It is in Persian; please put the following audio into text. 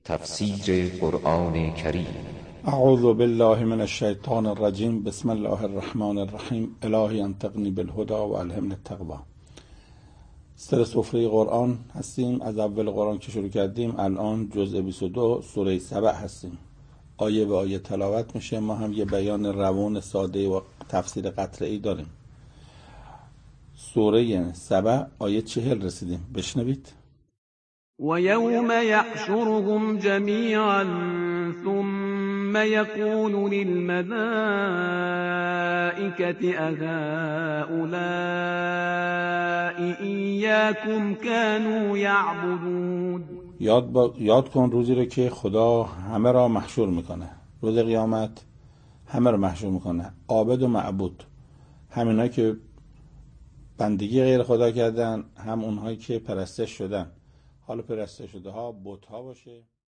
تفسیر قرآن کریم. اعوذ بالله من الشیطان الرجیم. بسم الله الرحمن الرحیم. الهی انطقنی بالهدی و الهمنی التقوی. سر سفره قرآن هستیم. از اول قرآن که شروع کردیم الان جزء 22 سوره سبع هستیم. آیه به آیه تلاوت میشه. ما هم یه بیان روان ساده و تفسیر قطعی داریم. سوره سبع آیه 40 رسیدیم. بشنوید. ويوم يحشرهم جميعا ثم يقول للملائكة أهؤلاء إياكم كانوا يعبدون. یاد کن روزی رو که خدا همه را محشور میکنه. روز قیامت همه را محشور میکنه، عابد و معبود، همینا که بندگی غیر خدا کردن، هم اونهایی که پرستش شدن. حالا پرستش شده ها بت ها باشه